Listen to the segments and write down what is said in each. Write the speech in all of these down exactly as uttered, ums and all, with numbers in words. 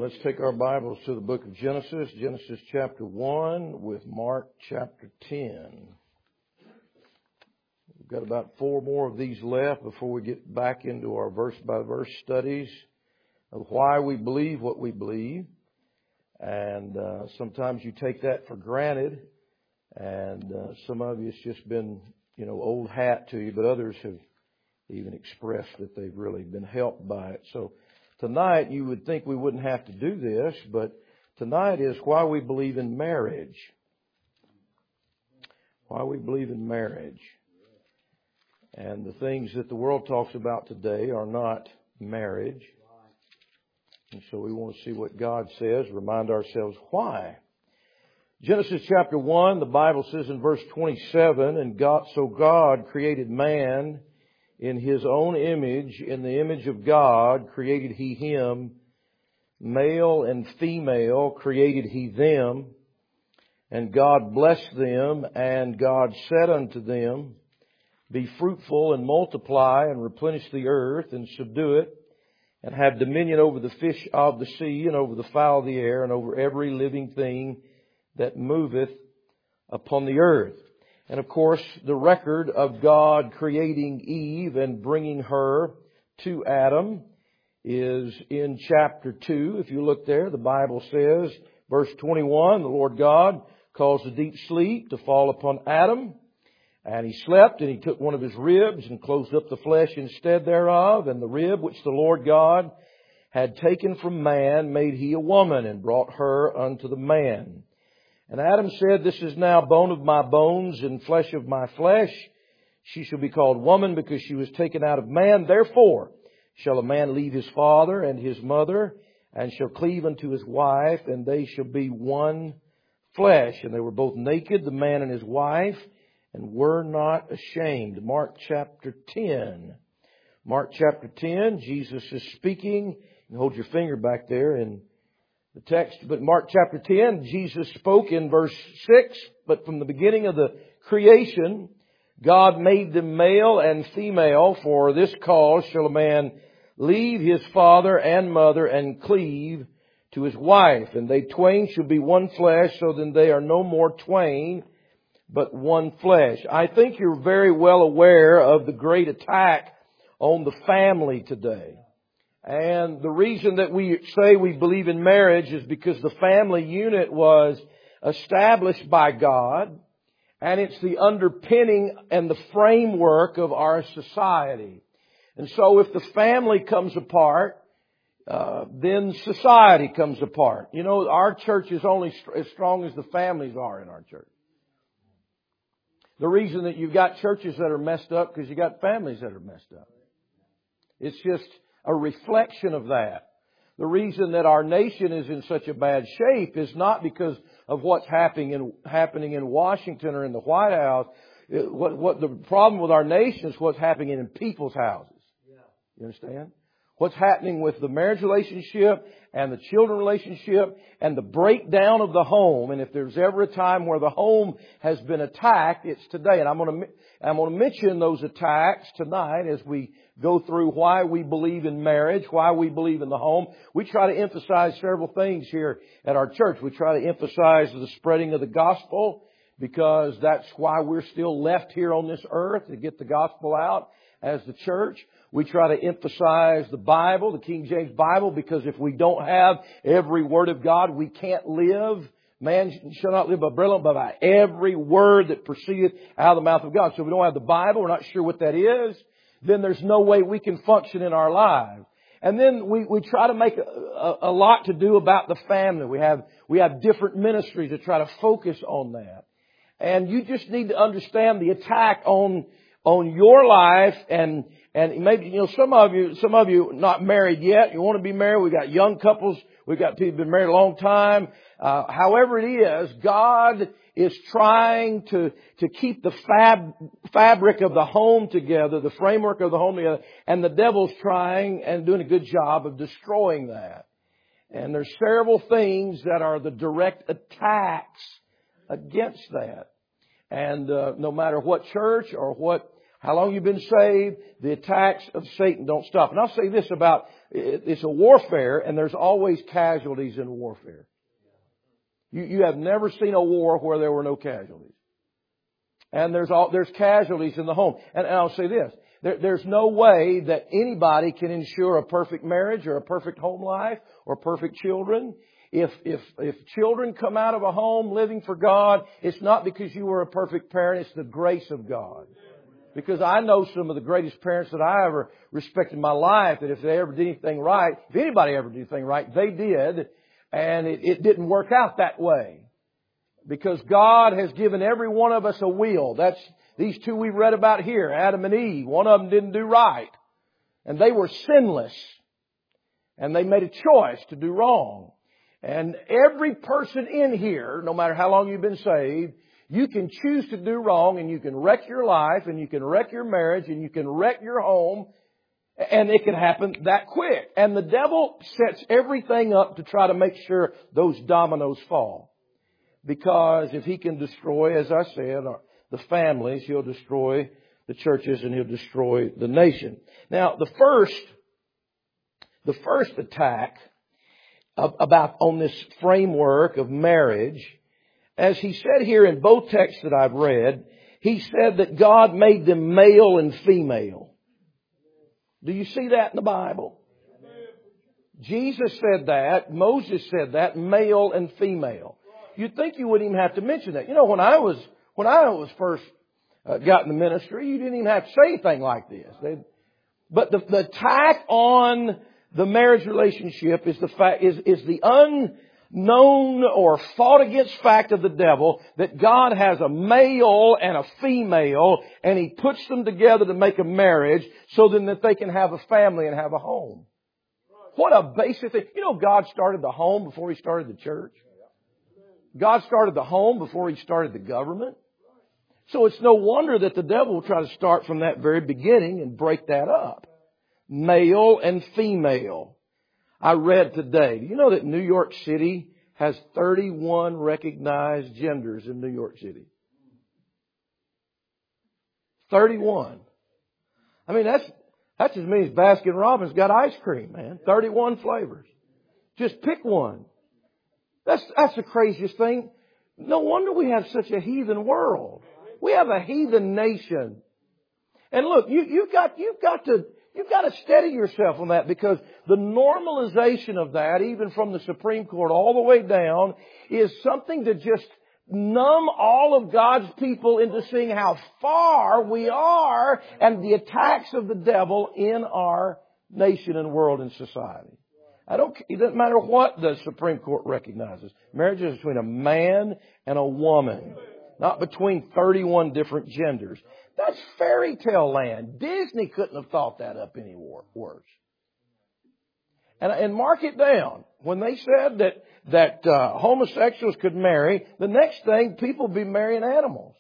Let's take our Bibles to the book of Genesis, Genesis chapter one with Mark chapter ten. We've got about four more of these left before we get back into our verse-by-verse studies of why we believe what we believe. And uh, sometimes you take that for granted, and uh, some of you it's just been, you know, old hat to you, but others have even expressed that they've really been helped by it. So tonight, you would think we wouldn't have to do this, but tonight is why we believe in marriage. Why we believe in marriage. And the things that the world talks about today are not marriage. And so we want to see what God says, remind ourselves why. Genesis chapter one, the Bible says in verse twenty-seven, and God, so God created man in His own image, in the image of God created He him, male and female created He them, and God blessed them, and God said unto them, be fruitful and multiply and replenish the earth and subdue it, and have dominion over the fish of the sea and over the fowl of the air and over every living thing that moveth upon the earth. And of course, the record of God creating Eve and bringing her to Adam is in chapter two. If you look there, the Bible says, verse twenty-one, the Lord God caused a deep sleep to fall upon Adam. And he slept, and he took one of his ribs and closed up the flesh instead thereof. And the rib which the Lord God had taken from man made he a woman, and brought her unto the man. And Adam said, this is now bone of my bones and flesh of my flesh. She shall be called woman, because she was taken out of man. Therefore shall a man leave his father and his mother, and shall cleave unto his wife, and they shall be one flesh. And they were both naked, the man and his wife, and were not ashamed. Mark chapter ten. Mark chapter ten, Jesus is speaking. You hold your finger back there in the text. But Mark chapter ten, Jesus spoke in verse six. But from the beginning of the creation, God made them male and female. For this cause shall a man leave his father and mother, and cleave to his wife. And they twain shall be one flesh. So then they are no more twain, but one flesh. I think you're very well aware of the great attack on the family today. And the reason that we say we believe in marriage is because the family unit was established by God, and it's the underpinning and the framework of our society. And so if the family comes apart, uh, then society comes apart. You know, our church is only st- as strong as the families are in our church. The reason that you've got churches that are messed up, because you got families that are messed up. It's just a reflection of that. The reason that our nation is in such a bad shape is not because of what's happening in, happening in Washington or in the White House. It, what, what the problem with our nation is what's happening in people's houses. You understand? What's happening with the marriage relationship and the children relationship and the breakdown of the home. And if there's ever a time where the home has been attacked, it's today. And I'm going to, I'm going to mention those attacks tonight as we go through why we believe in marriage, why we believe in the home. We try to emphasize several things here at our church. We try to emphasize the spreading of the gospel, because that's why we're still left here on this earth, to get the gospel out as the church. We try to emphasize the Bible, the King James Bible, because if we don't have every word of God, we can't live. Man shall not live by bread alone, but by every word that proceedeth out of the mouth of God. So if we don't have the Bible, we're not sure what that is, then there's no way we can function in our lives. And then we, we try to make a, a, a lot to do about the family. We have, we have different ministries that try to focus on that. And you just need to understand the attack on, on your life. And, and maybe, you know, some of you, some of you not married yet. You want to be married. We've got young couples. We've got people who've been married a long time. Uh, however it is, God is trying to, to keep the fab, fabric of the home together, the framework of the home together, and the devil's trying and doing a good job of destroying that. And there's several things that are the direct attacks against that. And uh, no matter what church or what how long you've been saved, the attacks of Satan don't stop. And I'll say this about, it's a warfare, and there's always casualties in warfare. You, you have never seen a war where there were no casualties. And there's all, there's casualties in the home. And, and I'll say this, there, there's no way that anybody can ensure a perfect marriage or a perfect home life or perfect children. If, if, if children come out of a home living for God, it's not because you were a perfect parent, it's the grace of God. Because I know some of the greatest parents that I ever respected in my life, that if they ever did anything right, if anybody ever did anything right, they did. And it, it didn't work out that way. Because God has given every one of us a will. That's these two we read about here, Adam and Eve. One of them didn't do right. And they were sinless. And they made a choice to do wrong. And every person in here, no matter how long you've been saved, you can choose to do wrong, and you can wreck your life, and you can wreck your marriage, and you can wreck your home, and it can happen that quick. And the devil sets everything up to try to make sure those dominoes fall. Because if he can destroy, as I said, the families, he'll destroy the churches, and he'll destroy the nation. Now, the first, the first attack about on this framework of marriage, as he said here in both texts that I've read, he said that God made them male and female. Do you see that in the Bible? Jesus said that. Moses said that. Male and female. You'd think you wouldn't even have to mention that. You know, when I was when I was first uh, got in the ministry, you didn't even have to say anything like this. They, but the, the attack on the marriage relationship is the fact is is the un known or fought against fact of the devil that God has a male and a female, and He puts them together to make a marriage so then that they can have a family and have a home. What a basic thing. You know, God started the home before He started the church. God started the home before He started the government. So it's no wonder that the devil will try to start from that very beginning and break that up. Male and female. I read today, do you know that New York City has thirty-one recognized genders in New York City? thirty-one. I mean, that's, that's as many as Baskin Robbins got ice cream, man. thirty-one flavors. Just pick one. That's, that's the craziest thing. No wonder we have such a heathen world. We have a heathen nation. And look, you, you've got, you've got to, You've got to steady yourself on that, because the normalization of that, even from the Supreme Court all the way down, is something to just numb all of God's people into seeing how far we are and the attacks of the devil in our nation and world and society. I don't, it doesn't matter what the Supreme Court recognizes. Marriage is between a man and a woman, not between thirty-one different genders. That's fairy tale land. Disney couldn't have thought that up any worse. And, and mark it down. When they said that, that uh, homosexuals could marry, the next thing, people would be marrying animals.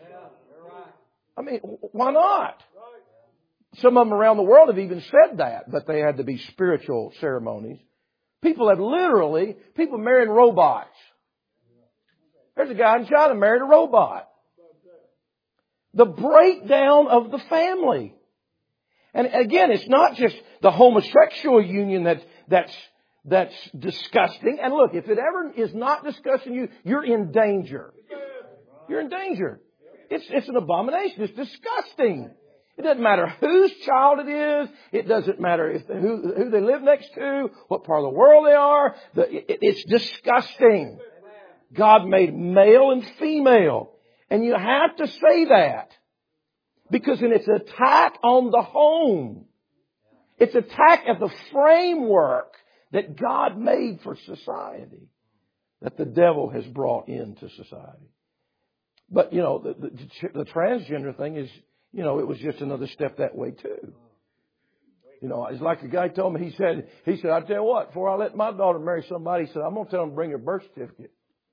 I mean, why not? Some of them around the world have even said that, but they had to be spiritual ceremonies. People have literally, people marrying robots. There's a guy in China married a robot. The breakdown of the family. And again, it's not just the homosexual union that, that's, that's disgusting. And look, if it ever is not disgusting you, you're in danger. You're in danger. It's, it's an abomination. It's disgusting. It doesn't matter whose child it is. It doesn't matter if who, who they live next to, what part of the world they are. The, it, it's disgusting. God made male and female. And you have to say that. Because then it's an attack on the home. It's an attack at the framework that God made for society. That the devil has brought into society. But, you know, the, the, the transgender thing is, you know, it was just another step that way too. You know, it's like a guy told me, he said, he said, I tell you what, before I let my daughter marry somebody, he said, I'm going to tell them to bring her birth certificate.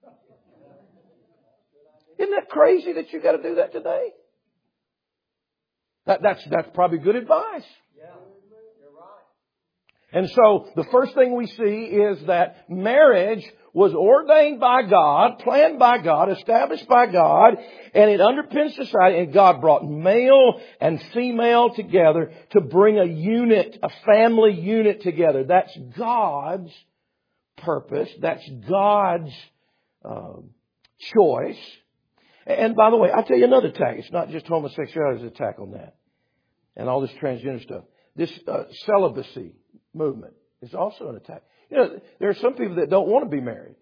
Isn't that crazy that you got to do that today? That, that's, that's probably good advice. Yeah, you're right. And so the first thing we see is that marriage was ordained by God, planned by God, established by God, and it underpins society. And God brought male and female together to bring a unit, a family unit together. That's God's purpose. That's God's uh, choice. And by the way, I'll tell you another attack. It's not just homosexuality's attack on that and all this transgender stuff. This uh, celibacy movement is also an attack. You know, there are some people that don't want to be married.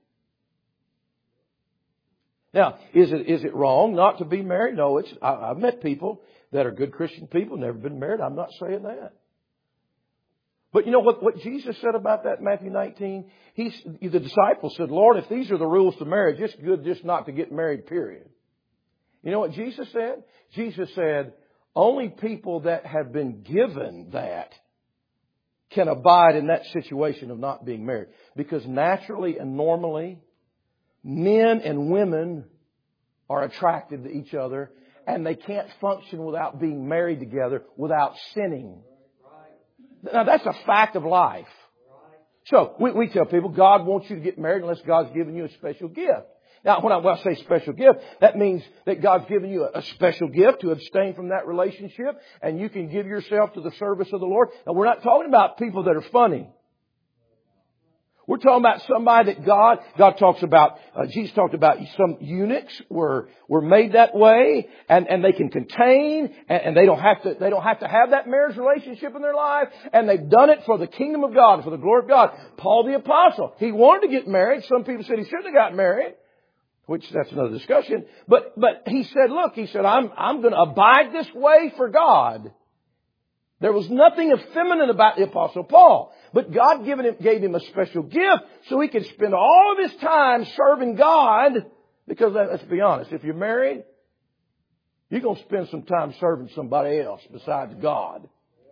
Now, is it is it wrong not to be married? No, it's. I, I've met people that are good Christian people, never been married. I'm not saying that. But you know what, what Jesus said about that in Matthew nineteen? He's, the disciples said, Lord, if these are the rules to marriage, it's good just not to get married, period. You know what Jesus said? Jesus said, only people that have been given that can abide in that situation of not being married. Because naturally and normally, men and women are attracted to each other, and they can't function without being married together, without sinning. Now, that's a fact of life. So, we, we tell people, God wants you to get married unless God's given you a special gift. Now, when I, when I say special gift, that means that God's given you a, a special gift to abstain from that relationship, and you can give yourself to the service of the Lord. Now, we're not talking about people that are funny. We're talking about somebody that God, God talks about, uh, Jesus talked about some eunuchs were, were made that way, and, and they can contain, and, and they don't have to, they don't have to have that marriage relationship in their life, and they've done it for the kingdom of God, for the glory of God. Paul the Apostle, he wanted to get married. Some people said he shouldn't have got married, which that's another discussion. But, but he said, look, he said, I'm, I'm going to abide this way for God. There was nothing effeminate about the Apostle Paul. But God given him, gave him a special gift so he could spend all of his time serving God. Because let's be honest, if you're married, you're going to spend some time serving somebody else besides God.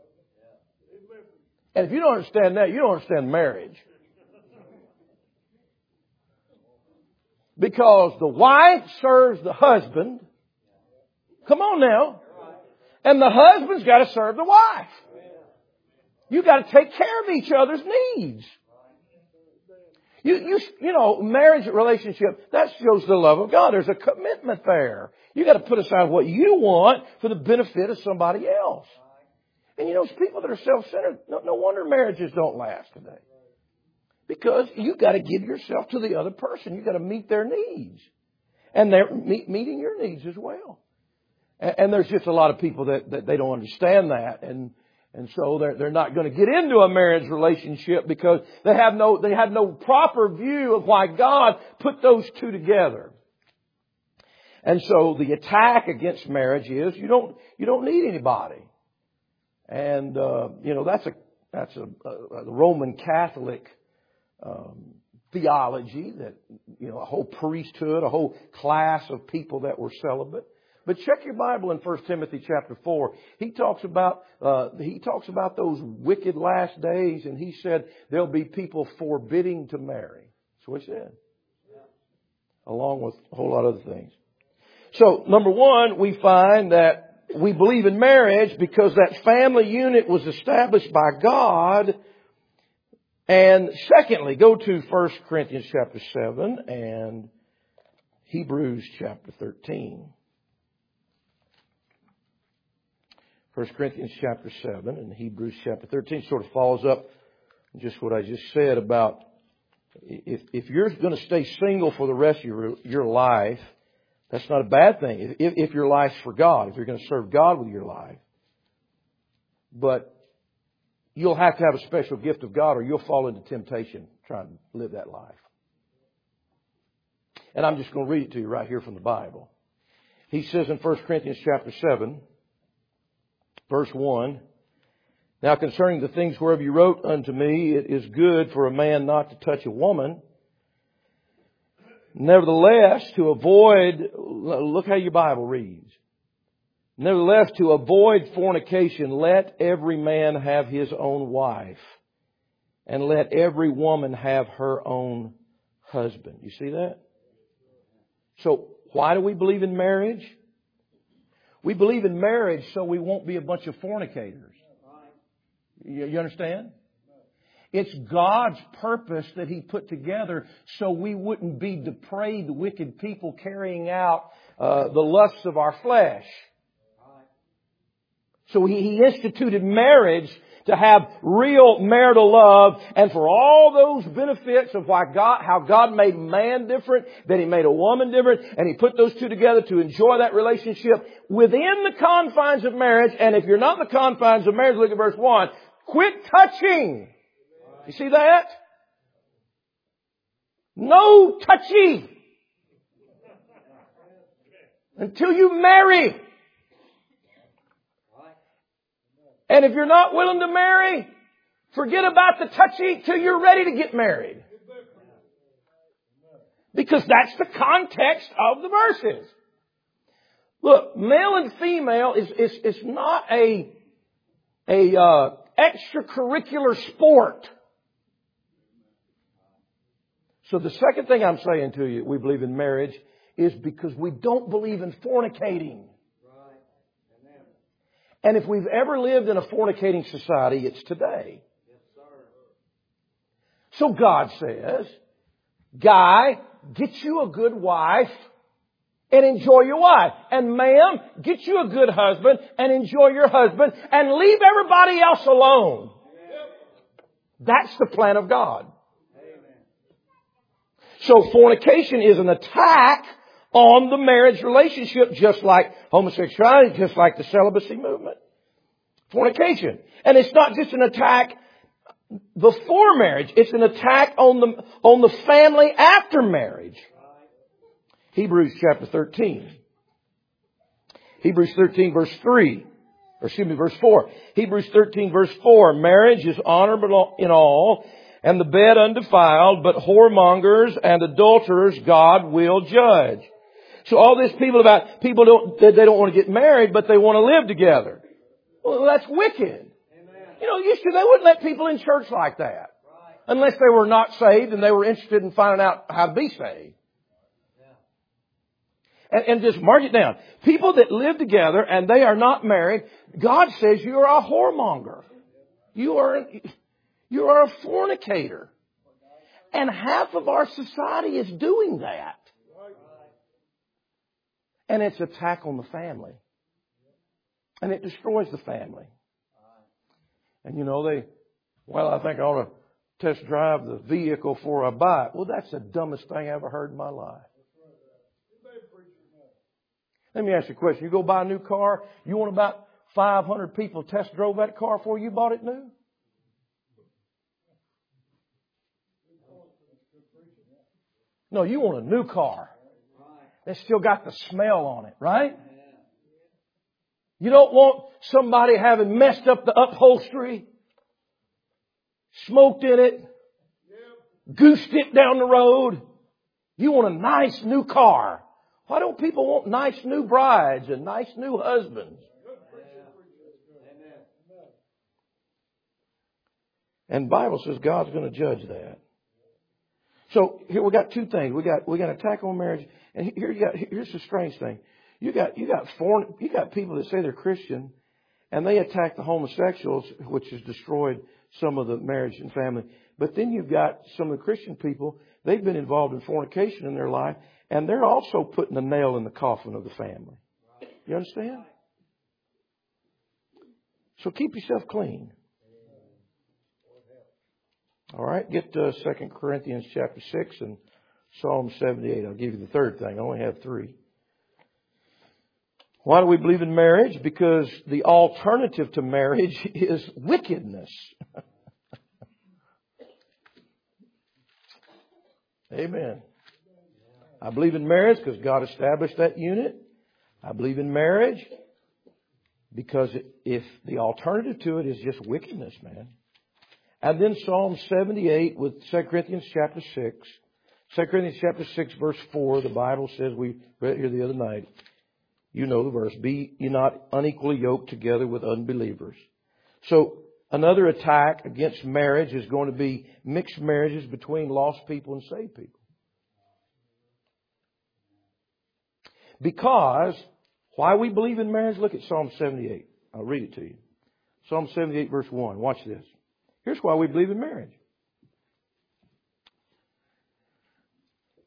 And if you don't understand that, you don't understand marriage. Because the wife serves the husband. Come on now. And the husband's got to serve the wife. You got to take care of each other's needs. You, you, you know, marriage relationship, that shows the love of God. There's a commitment there. You got to put aside what you want for the benefit of somebody else. And you know, people that are self-centered, no, no wonder marriages don't last today. Because you got to give yourself to the other person. You got to meet their needs. And they're meet, meeting your needs as well. And, and there's just a lot of people that, that they don't understand that. And And so they're, they're not going to get into a marriage relationship because they have no, they have no proper view of why God put those two together. And so the attack against marriage is you don't, you don't need anybody. And, uh, you know, that's a, that's a, a, a Roman Catholic, um, theology that, you know, a whole priesthood, a whole class of people that were celibate. But check your Bible in First Timothy chapter four. He talks about uh, he talks about those wicked last days, and he said there'll be people forbidding to marry. That's what he said, along with a whole lot of other things. So, number one, we find that we believe in marriage because that family unit was established by God. And secondly, go to First Corinthians chapter seven and Hebrews chapter thirteen. First Corinthians chapter seven and Hebrews chapter thirteen sort of follows up just what I just said about if, if you're going to stay single for the rest of your, your life, that's not a bad thing. If, if your life's for God, if you're going to serve God with your life. But you'll have to have a special gift of God or you'll fall into temptation trying to live that life. And I'm just going to read it to you right here from the Bible. He says in First Corinthians chapter seven, verse one, now concerning the things whereof you wrote unto me, it is good for a man not to touch a woman. Nevertheless, to avoid, look how your Bible reads. Nevertheless, to avoid fornication, let every man have his own wife, and let every woman have her own husband. You see that? So, why do we believe in marriage? We believe in marriage so we won't be a bunch of fornicators. You, you understand? It's God's purpose that He put together so we wouldn't be depraved, wicked people carrying out uh, the lusts of our flesh. So he, he instituted marriage to have real marital love, and for all those benefits of why God, how God made man different, that He made a woman different, and He put those two together to enjoy that relationship within the confines of marriage. And if you're not in the confines of marriage, look at verse one. Quit touching. You see that? No touchy until you marry. And if you're not willing to marry, forget about the touchy till you're ready to get married. Because that's the context of the verses. Look, male and female is is, is not a a uh, extracurricular sport. So the second thing I'm saying to you, we believe in marriage, is because we don't believe in fornicating. And if we've ever lived in a fornicating society, it's today. So God says, guy, get you a good wife and enjoy your wife. And ma'am, get you a good husband and enjoy your husband and leave everybody else alone. That's the plan of God. So fornication is an attack on the marriage relationship, just like homosexuality, just like the celibacy movement. Fornication. And it's not just an attack before marriage. It's an attack on the, on the family after marriage. Hebrews chapter thirteen. Hebrews thirteen verse three. Or excuse me, verse four. Hebrews thirteen verse four. Marriage is honorable in all, and the bed undefiled, but whoremongers and adulterers God will judge. So all this people about people don't they don't want to get married, but they want to live together. Well, that's wicked. Amen. You know, used to they wouldn't let people in church like that, right, unless they were not saved and they were interested in finding out how to be saved. Yeah. And, and just mark it down. People that live together and they are not married, God says you are a whoremonger. You are you are a fornicator, and half of our society is doing that. And it's an attack on the family. And it destroys the family. And you know, they, well, I think I ought to test drive the vehicle before I buy it. Well, that's the dumbest thing I ever heard in my life. Let me ask you a question. You go buy a new car, you want about five hundred people test drove that car before you bought it new? No, you want a new car. It's still got the smell on it, right? You don't want somebody having messed up the upholstery, smoked in it, goosed it down the road. You want a nice new car. Why don't people want nice new brides and nice new husbands? And the Bible says God's going to judge that. So here we got two things. We got we got attack on marriage, and here you got here's the strange thing. You got you got foreign you got people that say they're Christian, and they attack the homosexuals, which has destroyed some of the marriage and family. But then you've got some of the Christian people. They've been involved in fornication in their life, and they're also putting a nail in the coffin of the family. You understand? So keep yourself clean. All right, get to Second Corinthians chapter six and Psalm seventy-eight. I'll give you the third thing. I only have three. Why do we believe in marriage? Because the alternative to marriage is wickedness. Amen. I believe in marriage because God established that unit. I believe in marriage because if the alternative to it is just wickedness, man. And then Psalm seventy-eight with Second Corinthians chapter six. Second Corinthians chapter six verse four, the Bible says, we read here the other night, you know the verse, be ye not unequally yoked together with unbelievers. So another attack against marriage is going to be mixed marriages between lost people and saved people. Because why we believe in marriage, look at Psalm seventy-eight. I'll read it to you. Psalm seventy-eight verse one. Watch this. Here's why we believe in marriage.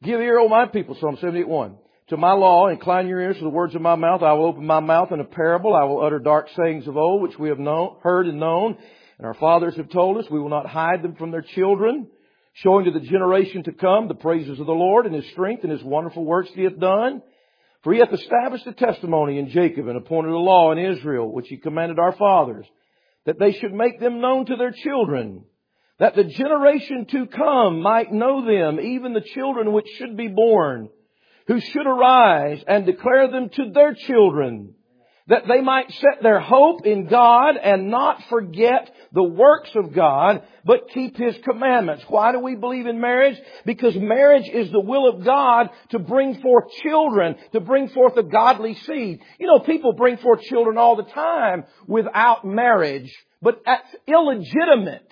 Give ear, O my people, Psalm seventy-eight one. To my law, incline your ears to the words of my mouth. I will open my mouth in a parable. I will utter dark sayings of old, which we have known, heard and known. And our fathers have told us. We will not hide them from their children. Showing to the generation to come the praises of the Lord and His strength and His wonderful works He hath done. For He hath established a testimony in Jacob and appointed a law in Israel, which He commanded our fathers, that they should make them known to their children, that the generation to come might know them, even the children which should be born, who should arise and declare them to their children, that they might set their hope in God and not forget the works of God, but keep His commandments. Why do we believe in marriage? Because marriage is the will of God to bring forth children, to bring forth a godly seed. You know, people bring forth children all the time without marriage, but that's illegitimate.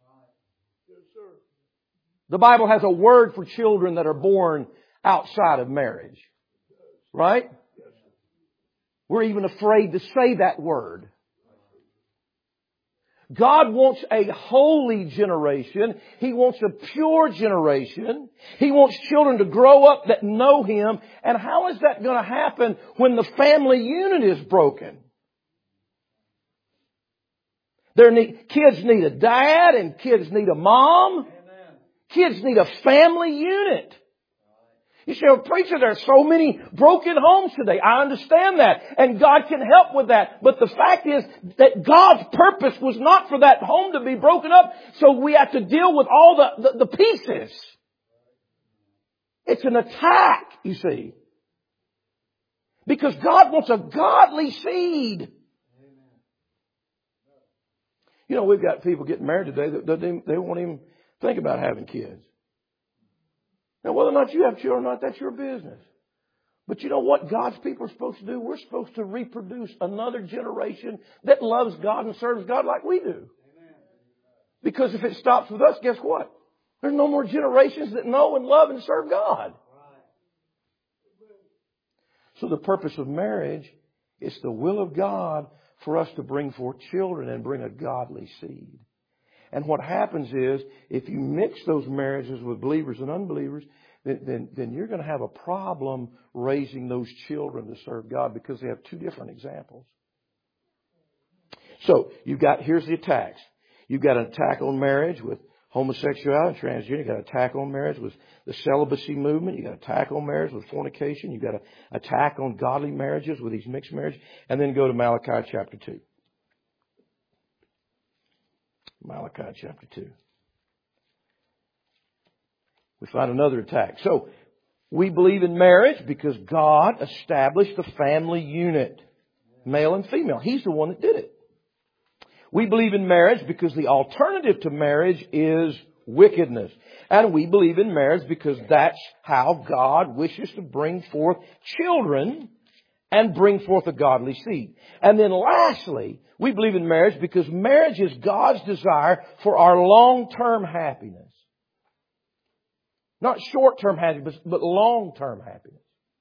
The Bible has a word for children that are born outside of marriage. Right? We're even afraid to say that word. God wants a holy generation. He wants a pure generation. He wants children to grow up that know Him. And how is that going to happen when the family unit is broken? There need, kids need a dad and kids need a mom. Amen. Kids need a family unit. You say, well, preacher, there are so many broken homes today. I understand that. And God can help with that. But the fact is that God's purpose was not for that home to be broken up. So we have to deal with all the, the, the pieces. It's an attack, you see. Because God wants a godly seed. You know, we've got people getting married today that they, they won't even think about having kids. Now, whether or not you have children or not, that's your business. But you know what God's people are supposed to do? We're supposed to reproduce another generation that loves God and serves God like we do. Amen. Because if it stops with us, guess what? There's no more generations that know and love and serve God. Right. So the purpose of marriage is the will of God for us to bring forth children and bring a godly seed. And what happens is, if you mix those marriages with believers and unbelievers, then, then, then you're going to have a problem raising those children to serve God because they have two different examples. So, you've got, here's the attacks. You've got an attack on marriage with homosexuality, transgender. You've got an attack on marriage with the celibacy movement. You've got an attack on marriage with fornication. You've got an attack on godly marriages with these mixed marriages. And then go to Malachi chapter two. Malachi chapter two. We find another attack. So, we believe in marriage because God established the family unit, male and female. He's the one that did it. We believe in marriage because the alternative to marriage is wickedness. And we believe in marriage because that's how God wishes to bring forth children and bring forth a godly seed. And then lastly, we believe in marriage because marriage is God's desire for our long-term happiness. Not short-term happiness, but long-term happiness.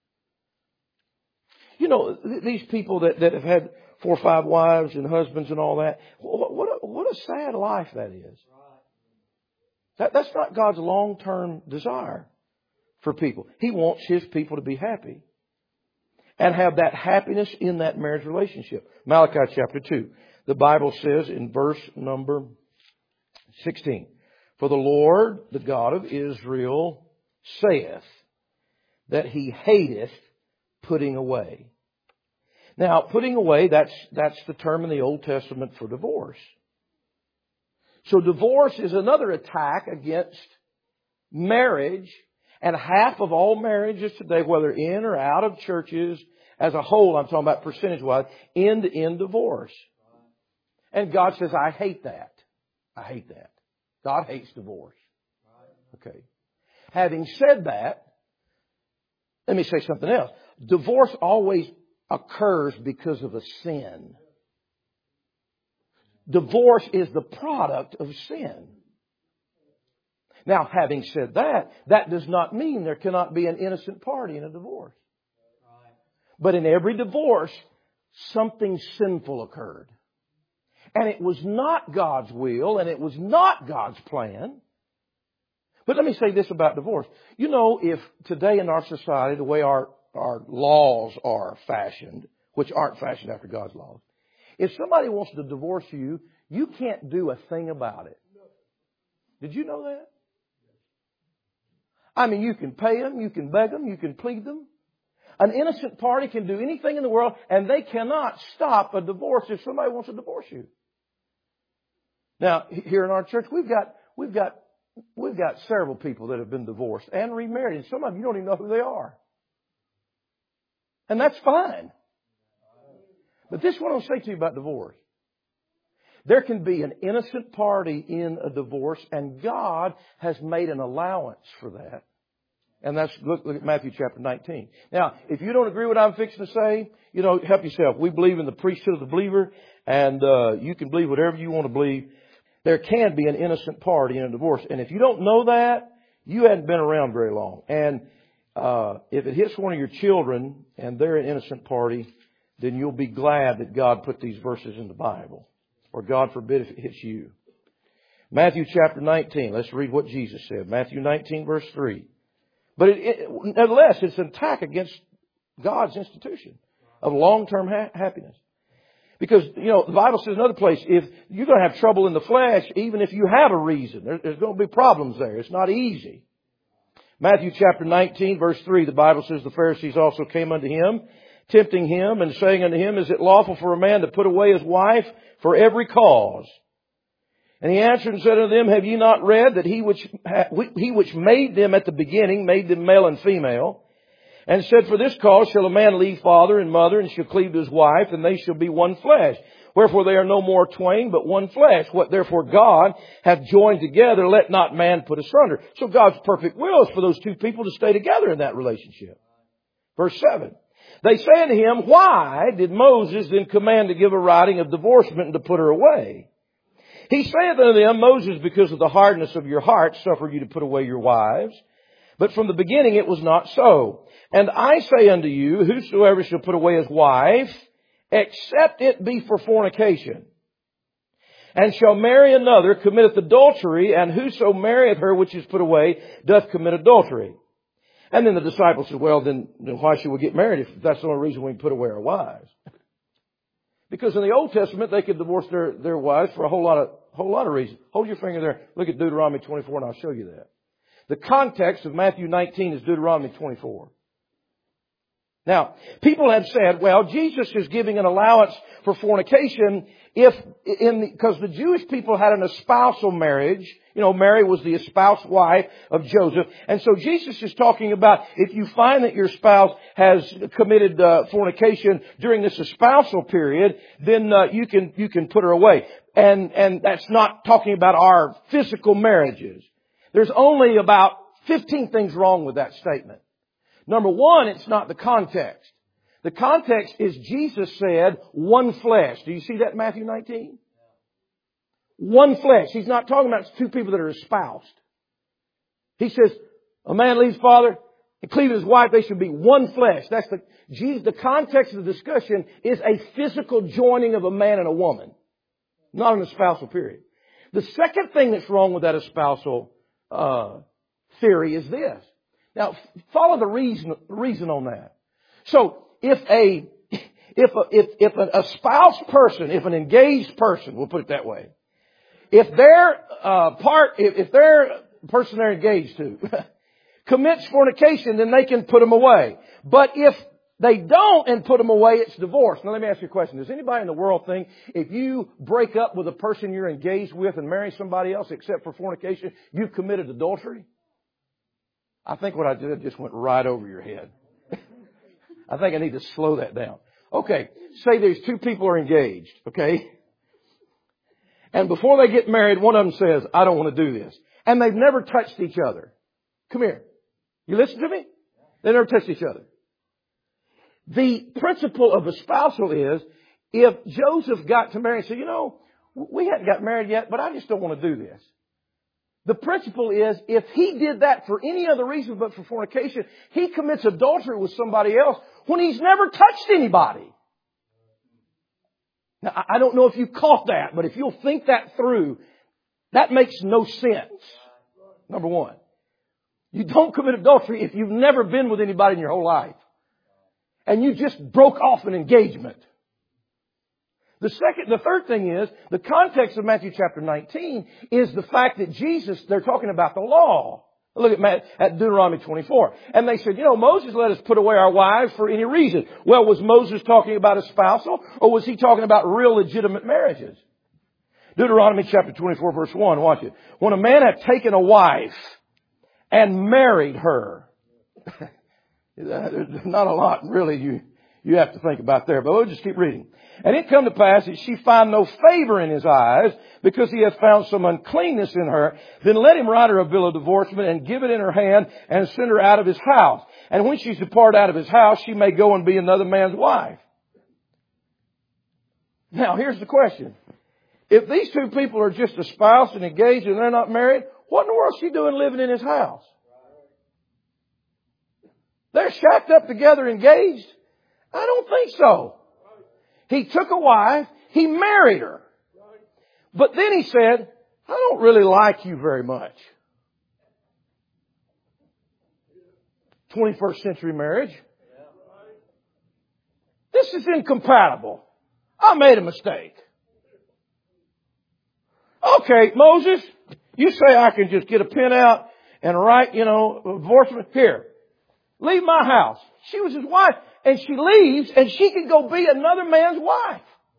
You know, these people that, that have had four or five wives and husbands and all that, what, what, a, what a sad life that is. That, that's not God's long-term desire for people. He wants His people to be happy and have that happiness in that marriage relationship. Malachi chapter two. The Bible says in verse number sixteen, for the Lord, the God of Israel, saith that He hateth putting away. Now, putting away, that's, that's the term in the Old Testament for divorce. So divorce is another attack against marriage. And half of all marriages today, whether in or out of churches as a whole, I'm talking about percentage-wise, end in divorce. And God says, I hate that. I hate that. God hates divorce. Okay. Having said that, let me say something else. Divorce always occurs because of a sin. Divorce is the product of sin. Now, having said that, that does not mean there cannot be an innocent party in a divorce. But in every divorce, something sinful occurred. And it was not God's will, and it was not God's plan. But let me say this about divorce. You know, if today in our society, the way our, our laws are fashioned, which aren't fashioned after God's laws, if somebody wants to divorce you, you can't do a thing about it. Did you know that? I mean, you can pay them, you can beg them, you can plead them. An innocent party can do anything in the world, and they cannot stop a divorce if somebody wants to divorce you. Now, here in our church, we've got we've got we've got several people that have been divorced and remarried, and some of you don't even know who they are. And that's fine. But this is what I'll say to you about divorce. There can be an innocent party in a divorce, and God has made an allowance for that. And that's, look, look at Matthew chapter nineteen. Now, if you don't agree with what I'm fixing to say, you know, help yourself. We believe in the priesthood of the believer, and uh, you can believe whatever you want to believe. There can be an innocent party in a divorce. And if you don't know that, you hadn't been around very long. And uh, if it hits one of your children and they're an innocent party, then you'll be glad that God put these verses in the Bible. Or God forbid if it hits you. Matthew chapter nineteen. Let's read what Jesus said. Matthew nineteen verse three. But it, it, nevertheless, it's an attack against God's institution of long-term ha- happiness. Because, you know, the Bible says in another place, if you're going to have trouble in the flesh, even if you have a reason, there, there's going to be problems there. It's not easy. Matthew chapter nineteen verse three, the Bible says the Pharisees also came unto him, tempting him and saying unto him, is it lawful for a man to put away his wife for every cause? And he answered and said unto them, have ye not read that he which, he which made them at the beginning, made them male and female, and said, for this cause shall a man leave father and mother, and shall cleave to his wife, and they shall be one flesh. Wherefore they are no more twain, but one flesh. What therefore God hath joined together, let not man put asunder. So God's perfect will is for those two people to stay together in that relationship. Verse seven. They say unto him, why did Moses then command to give a writing of divorcement and to put her away? He saith unto them, Moses, because of the hardness of your heart, suffered you to put away your wives. But from the beginning it was not so. And I say unto you, whosoever shall put away his wife, except it be for fornication, and shall marry another, committeth adultery, and whoso marrieth her which is put away, doth commit adultery. And then the disciples said, well, then, then why should we get married if that's the only reason we put away our wives? Because in the Old Testament, they could divorce their, their wives for a whole lot of, whole lot of reasons. Hold your finger there. Look at Deuteronomy twenty-four and I'll show you that. The context of Matthew nineteen is Deuteronomy twenty-four. Now, people have said, well, Jesus is giving an allowance for fornication if, in the, because the Jewish people had an espousal marriage. You know, Mary was the espoused wife of Joseph. And so Jesus is talking about if you find that your spouse has committed uh, fornication during this espousal period, then uh, you can, you can put her away. And, and that's not talking about our physical marriages. There's only about fifteen things wrong with that statement. Number one, it's not the context. The context is Jesus said, one flesh. Do you see that in Matthew nineteen? One flesh. He's not talking about two people that are espoused. He says, a man leaves father and cleaves his wife, they should be one flesh. That's the, Jesus, the context of the discussion is a physical joining of a man and a woman. Not an espousal period. The second thing that's wrong with that espousal uh, theory is this. Now, follow the reason, reason on that. So, if a, if a, if, if an espoused person, if an engaged person, we'll put it that way, if their, uh, part, if, if their person they're engaged to commits fornication, then they can put them away. But if they don't and put them away, it's divorce. Now let me ask you a question. Does anybody in the world think if you break up with a person you're engaged with and marry somebody else except for fornication, you've committed adultery? I think what I did just went right over your head. I think I need to slow that down. Okay, say there's two people are engaged, okay? And before they get married, one of them says, I don't want to do this. And they've never touched each other. Come here. You listen to me? They never touched each other. The principle of espousal is, if Joseph got to marry and said, you know, we hadn't got married yet, but I just don't want to do this. The principle is, if he did that for any other reason but for fornication, he commits adultery with somebody else when he's never touched anybody. Now, I don't know if you caught that, but if you'll think that through, that makes no sense. Number one. You don't commit adultery if you've never been with anybody in your whole life. And you just broke off an engagement. The second, the third thing is, the context of Matthew chapter nineteen is the fact that Jesus, they're talking about the law. Look at, Matt, at Deuteronomy twenty-four. And they said, you know, Moses let us put away our wives for any reason. Well, was Moses talking about a spousal, or was he talking about real legitimate marriages? Deuteronomy chapter twenty-four verse one, watch it. When a man hath taken a wife and married her. There's not a lot really you, you have to think about there, but we'll just keep reading. And it come to pass that she find no favor in his eyes, because he hath found some uncleanness in her. Then let him write her a bill of divorcement and give it in her hand and send her out of his house. And when she's departed out of his house, she may go and be another man's wife. Now, here's the question. If these two people are just espoused and engaged and they're not married, what in the world is she doing living in his house? They're shacked up together, engaged? I don't think so. He took a wife, he married her. But then he said, I don't really like you very much. twenty-first century marriage. This is incompatible. I made a mistake. Okay, Moses, you say I can just get a pen out and write, you know, divorcement. Here, leave my house. She was his wife, and she leaves, and she can go be another man's wife.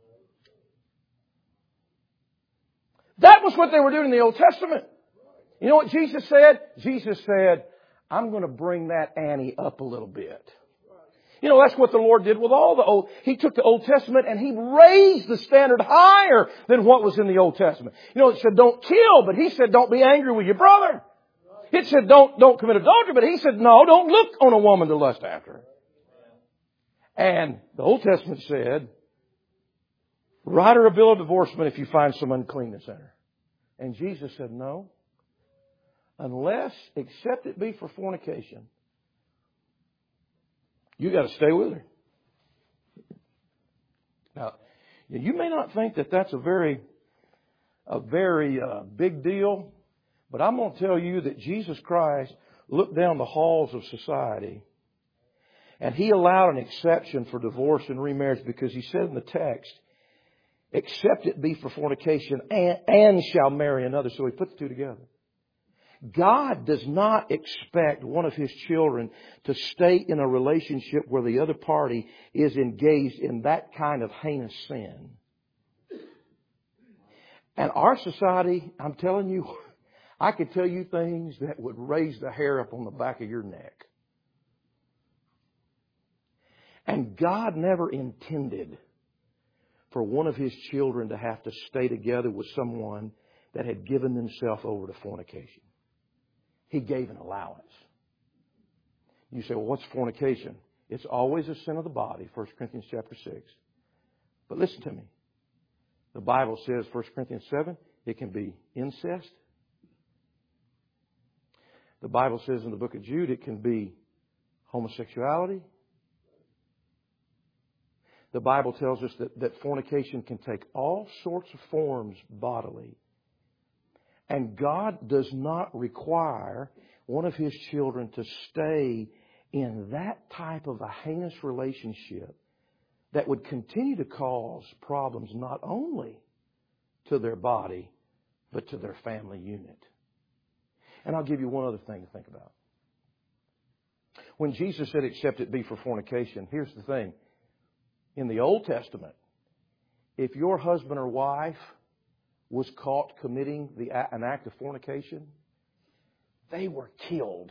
That was what they were doing in the Old Testament. You know what Jesus said? Jesus said, I'm going to bring that ante up a little bit. You know, that's what the Lord did with all the Old. He took the Old Testament and He raised the standard higher than what was in the Old Testament. You know, it said don't kill, but He said don't be angry with your brother. It said don't, don't commit adultery, but He said no, don't look on a woman to lust after her. And the Old Testament said, write her a bill of divorcement if you find some uncleanness in her. And Jesus said, no. Unless, except it be for fornication, you got to stay with her. Now, you may not think that that's a very, a very uh, big deal, but I'm going to tell you that Jesus Christ looked down the halls of society and He allowed an exception for divorce and remarriage, because He said in the text, except it be for fornication, and, and shall marry another. So He put the two together. God does not expect one of His children to stay in a relationship where the other party is engaged in that kind of heinous sin. And our society, I'm telling you, I could tell you things that would raise the hair up on the back of your neck. And God never intended for one of His children to have to stay together with someone that had given themselves over to fornication. He gave an allowance. You say, well, what's fornication? It's always a sin of the body, First Corinthians chapter six. But listen to me. The Bible says, First Corinthians seven, it can be incest. The Bible says in the book of Jude, it can be homosexuality. The Bible tells us that, that fornication can take all sorts of forms bodily. And God does not require one of His children to stay in that type of a heinous relationship that would continue to cause problems not only to their body, but to their family unit. And I'll give you one other thing to think about. When Jesus said, except it be for fornication, here's the thing. In the Old Testament, if your husband or wife was caught committing the, an act of fornication, they were killed.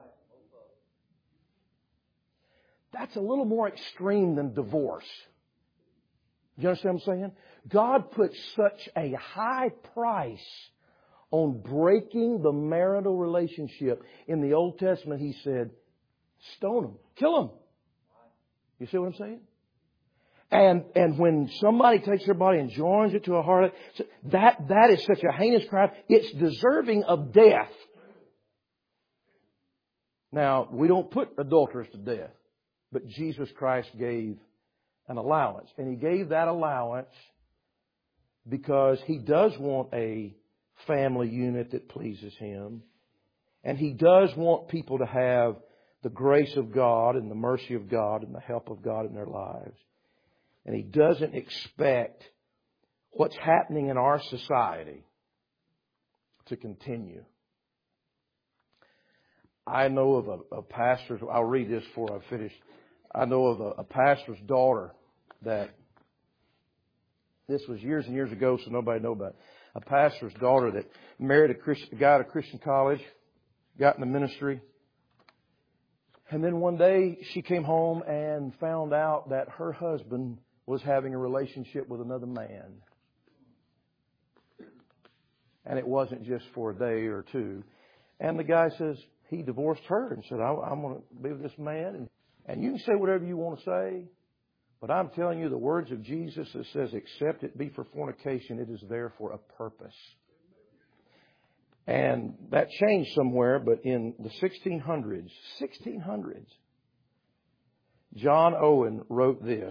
That's a little more extreme than divorce. You understand what I'm saying? God put such a high price on breaking the marital relationship. In the Old Testament, He said, stone them, kill them. You see what I'm saying? And and when somebody takes their body and joins it to a harlot, that, that is such a heinous crime, it's deserving of death. Now, we don't put adulterers to death, but Jesus Christ gave an allowance. And He gave that allowance because He does want a family unit that pleases Him. And He does want people to have the grace of God and the mercy of God and the help of God in their lives. And He doesn't expect what's happening in our society to continue. I know of a, a pastor's, I'll read this before I finish. I know of a, a pastor's daughter that, this was years and years ago, so nobody knows about it. A pastor's daughter that married a, Christian, a guy at a Christian college, got in the ministry. And then one day she came home and found out that her husband was having a relationship with another man. And it wasn't just for a day or two. And the guy says, he divorced her and said, I, I'm going to be with this man. And, and you can say whatever you want to say. But I'm telling you the words of Jesus that says, except it be for fornication, it is there for a purpose. And that changed somewhere, but in the sixteen hundreds, sixteen hundreds, John Owen wrote this.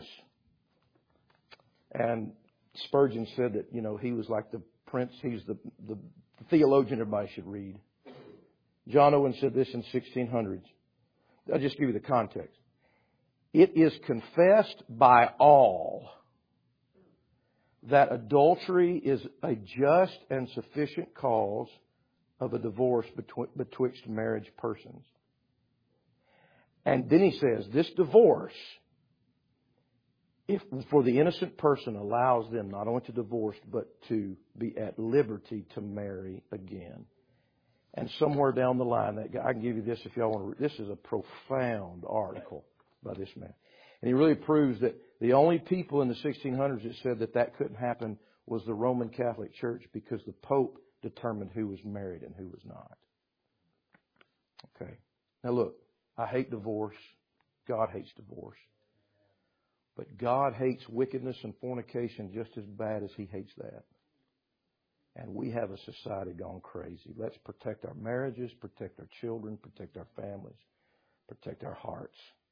And Spurgeon said that, you know, he was like the prince, he's the, the theologian everybody should read. John Owen said this in sixteen hundreds. I'll just give you the context. It is confessed by all that adultery is a just and sufficient cause of a divorce betwixt marriage persons. And then he says, this divorce, if for the innocent person, allows them not only to divorce, but to be at liberty to marry again. And somewhere down the line, that guy, I can give you this if y'all want to read. This is a profound article by this man. And he really proves that the only people in the sixteen hundreds that said that that couldn't happen was the Roman Catholic Church, because the Pope determined who was married and who was not. Okay. Now look, I hate divorce. God hates divorce. But God hates wickedness and fornication just as bad as He hates that. And we have a society gone crazy. Let's protect our marriages, protect our children, protect our families, protect our hearts.